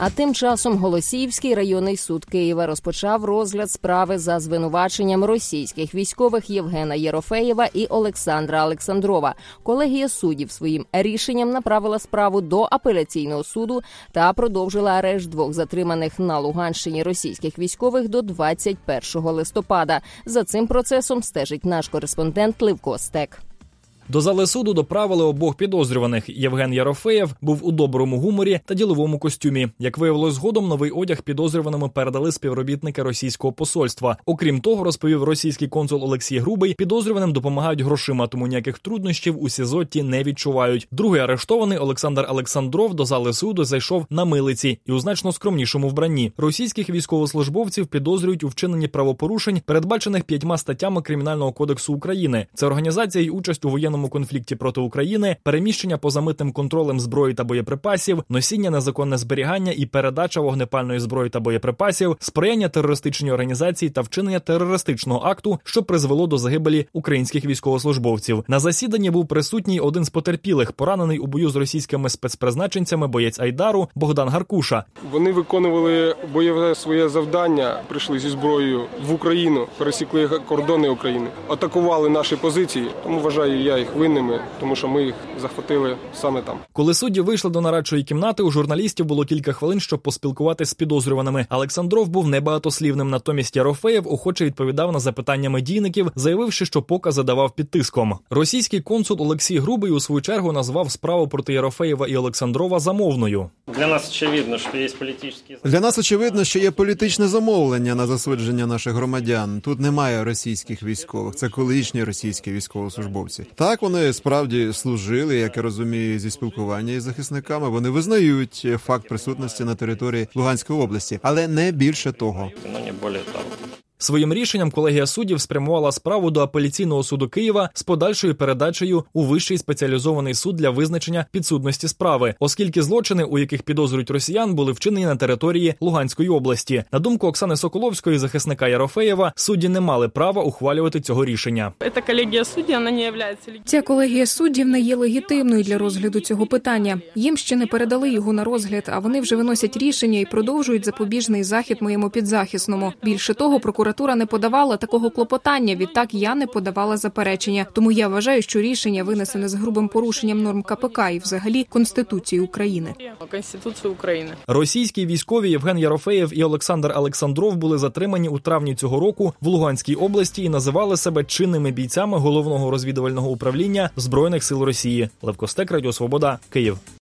А тим часом Голосіївський районний суд Києва розпочав розгляд справи за звинуваченням російських військових Євгена Єрофеєва і Олександра Олександрова. Колегія суддів своїм рішенням направила справу до апеляційного суду та продовжила арешт двох затриманих на Луганщині російських військових до 21 листопада. За цим процесом стежить наш кореспондент Левко Стек. До зали суду доправили обох підозрюваних. Євген Єрофеєв був у доброму гуморі та діловому костюмі. Як виявилось згодом, новий одяг підозрюваними передали співробітники російського посольства. Окрім того, розповів російський консул Олексій Грубий, підозрюваним допомагають грошима, тому ніяких труднощів у СІЗО ті не відчувають. Другий арештований, Олександр Олександров, до зали суду зайшов на милиці і у значно скромнішому вбранні. Російських військовослужбовців підозрюють у вчиненні правопорушень, передбачених 5 статтями Кримінального кодексу України. Це організація і участь у воєнному конфлікті проти України, переміщення поза митним контролем зброї та боєприпасів, носіння, незаконне зберігання і передача вогнепальної зброї та боєприпасів, сприяння терористичній організації та вчинення терористичного акту, що призвело до загибелі українських військовослужбовців. На засіданні був присутній один з потерпілих, поранений у бою з російськими спецпризначенцями боєць Айдару Богдан Гаркуша. Вони виконували бойове своє завдання, прийшли зі зброєю в Україну, пересікли кордони України, атакували наші позиції, тому вважаю я їх винними, тому що ми їх захватили саме там. Коли судді вийшли до нарадчої кімнати, у журналістів було кілька хвилин, щоб поспілкуватися з підозрюваними. Олександров був небагатослівним, натомість Єрофеєв охоче відповідав на запитання медійників, заявивши, що покази давав під тиском. Російський консул Олексій Грубий у свою чергу назвав справу проти Єрофеєва і Олександрова замовною. Для нас очевидно, що є політичне замовлення на засудження наших громадян. Тут немає російських військових, це колишні російські військовослужбовці. Так, вони справді служили, як я розумію, зі спілкування із захисниками. Вони визнають факт присутності на території Луганської області, але не більше того. Своїм рішенням колегія суддів спрямувала справу до апеляційного суду Києва з подальшою передачею у Вищий спеціалізований суд для визначення підсудності справи, оскільки злочини, у яких підозрюють росіян, були вчинені на території Луганської області. На думку Оксани Соколовської, захисника Єрофеєва, судді не мали права ухвалювати цього рішення. Ця колегія суддів не є легітимною для розгляду цього питання. Їм ще не передали його на розгляд, а вони вже виносять рішення і продовжують запобіжний захід моєму підзахисному. Більше того, прокуратура не подавала такого клопотання, відтак я не подавала заперечення. Тому я вважаю, що рішення винесене з грубим порушенням норм КПК і взагалі Конституції України. Російські військові Євген Єрофеєв і Олександр Олександров були затримані у травні цього року в Луганській області і називали себе чинними бійцями Головного розвідувального управління Збройних сил Росії. Левко Стек, Радіо Свобода, Київ.